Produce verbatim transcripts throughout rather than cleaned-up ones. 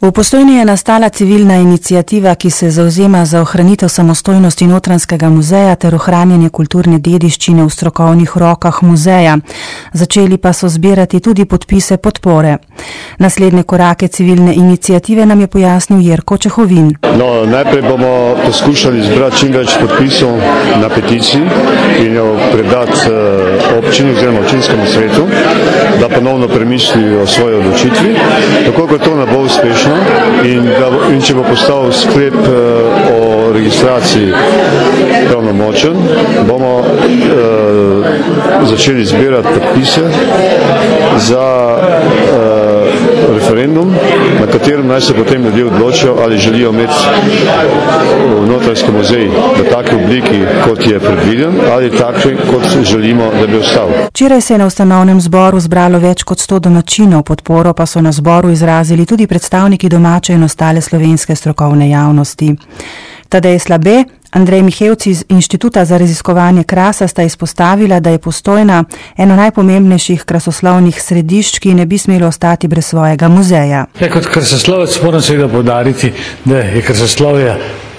V Postojni je nastala civilna iniciativa, ki se zauzema za ohranitev samostojnosti Notranjskega muzeja ter ohranjanje kulturne dediščine v strokovnih rokah muzeja. Začeli pa so zbirati tudi podpise podpore. Naslednje korake civilne iniciative nam je pojasnil Jerko Čehovin. No, najprej bomo poskušali zbrati čim več podpisov na peticiji in jo predati občini oziroma občinskemu svetu, da ponovno premisli o svoji odločitvi. Tako kot to ne bo uspešno in, da, in če bo postal sklep o registraciji pravnomočen, bomo eh, začeli zbirati podpise za eh, referendum, na katerem naj se potem ljudje odločijo, ali želijo imeti v Notranjski muzej v taki obliki, kot je predviden, ali taki, kot želimo, da bi ostal. Včeraj se je na ustanovnem zboru zbralo več kot sto domačinov, podporo pa so na zboru izrazili tudi predstavniki domače in ostale slovenske strokovne javnosti. Tadej Slabe, Andrej Mihevci iz Inštituta za raziskovanje krasa sta izpostavila, da je Postojna eno najpomembnejših krasoslovnih središč, ki ne bi smelo ostati brez svojega muzeja. Ja, kot krasoslovec moram seveda poudariti, da je krasoslovje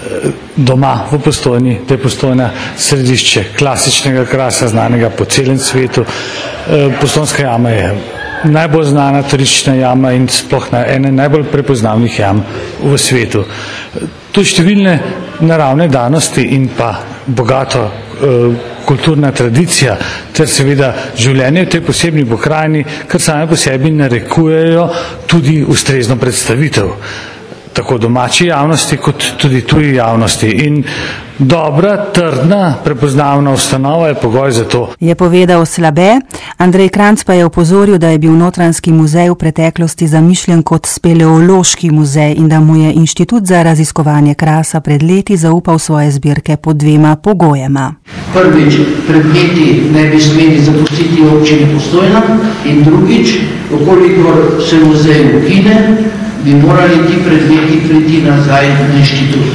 doma v Postojni, da je Postojna središče klasičnega krasa, znanega po celem svetu. Postojnska jama je najbolj znana turistična jama in sploh ena najbolj prepoznavnih jam v svetu. Tu številne naravne danosti in pa bogato eh, kulturna tradicija ter seveda življenje v tej posebni pokrajini, kar same po sebi narekujejo tudi ustrezno predstavitev tako domači javnosti kot tudi tuji javnosti. In dobra, trdna, prepoznavna ustanova je pogoj za to. Je povedal Slabe. Andrej Kranc pa je opozoril, da je bil Notranjski muzej v preteklosti zamišljen kot speleološki muzej in da mu je Inštitut za raziskovanje krasa pred leti zaupal svoje zbirke pod dvema pogojema. Prvič, predmeti ne bi smeli zapustiti občine Postojna in drugič, okolikor se muzej ukine, bi morali ti predmeti priti nazaj na inštitut.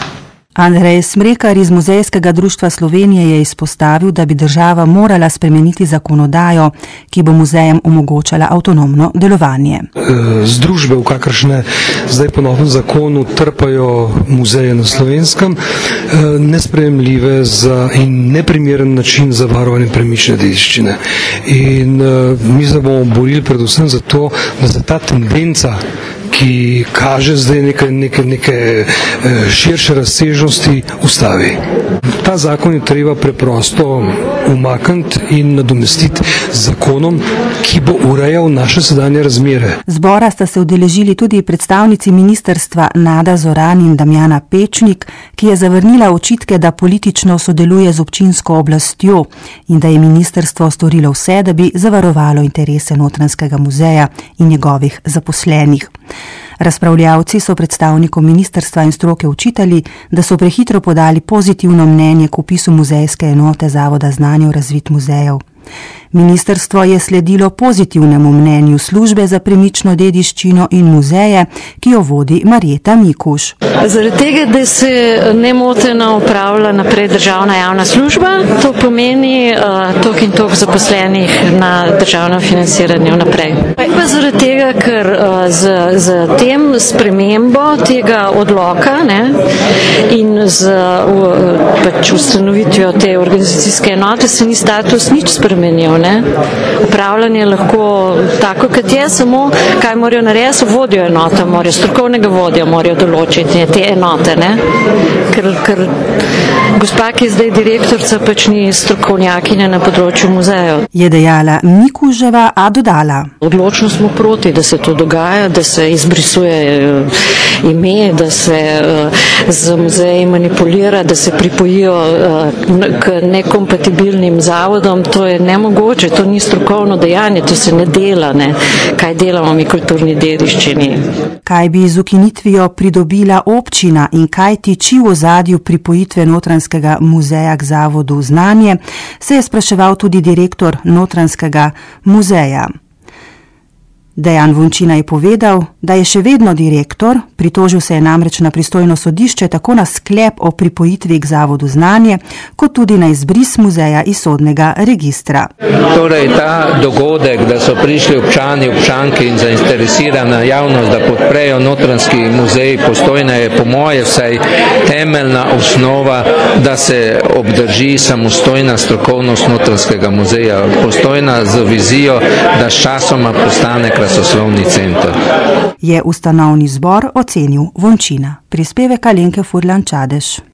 Andrej Smrekar iz Muzejskega društva Slovenije je izpostavil, da bi država morala spremeniti zakonodajo, ki bo muzejem omogočala avtonomno delovanje. Združbe, v kakršne zdaj po novem zakonu trpajo muzeje na Slovenskem, nesprejemljive za in neprimeren način za varovanje premične dediščine. In mi se bomo borili predvsem za to, da se ta tendenca, ki kaže zdaj neke, neke, neke širše razsežnosti, ustavi. Ta zakon je treba preprosto umakniti in nadomestiti z zakonom, ki bo urejal naše sedanje razmere. Zbora sta se udeležili tudi predstavnici ministrstva Nada Zoran in Damjana Pečnik, ki je zavrnila očitke, da politično sodeluje z občinsko oblastjo in da je ministrstvo storilo vse, da bi zavarovalo interese Notranjskega muzeja in njegovih zaposlenih. Razpravljavci so predstavnikom ministrstva in stroke učitali, da so prehitro podali pozitivno mnenje k vpisu muzejske enote Zavoda znanja v razvid muzejev. Ministrstvo je sledilo pozitivnemu mnenju službe za premično dediščino in muzeje, ki jo vodi Marjeta Mikuš. Zaradi tega, da se nemoteno upravlja naprej državna javna služba, to pomeni uh, tok in tok zaposlenih na državnem financiranju naprej. Pa zaradi tega, ker uh, z, z tem spremembo tega odloka ne, in z uh, pač ustanovitvijo te organizacijske enote se ni status nič spremenil. Ne? Upravljanje je lahko tako, kot je, samo kaj morajo narediti, vodijo enote, morajo strokovnega vodja, morajo določiti te enote, ne? Ker, ker gospa, ki je zdaj direktorica, pač ni strokovnjakinja na področju muzejev. Je dejala Mikuževa, a dodala. Odločno smo proti, da se to dogaja, da se izbrisuje ime, da se z muzeji manipulira, da se pripojijo k nekompatibilnim zavodom. To je nemogoče, to ni strokovno dejanje, to se ne dela, ne. Kaj delamo mi kulturni dediščini. Kaj bi z ukinitvijo pridobila občina in kaj tiči v ozadju pripojitve Notranjskega muzeja k Zavodu znanje, se je spraševal tudi direktor Notranjskega muzeja. Dejan Vončina je povedal, da je še vedno direktor, pritožil se je namreč na pristojno sodišče tako na sklep o pripojitvi k Zavodu Znanje, kot tudi na izbris muzeja iz sodnega registra. Torej, ta dogodek, da so prišli občani, občanke in zainteresirana javnost, da podprejo Notranjski muzej Postojna, je po moje vsaj temeljna osnova, da se obdrži samostojna strokovnost Notranjskega muzeja Postojna z vizijo, da s časoma postane krasoslovni center. Je ustanovni zbor ocenil Vončina. Prispevek Alenke Furlan Čadež.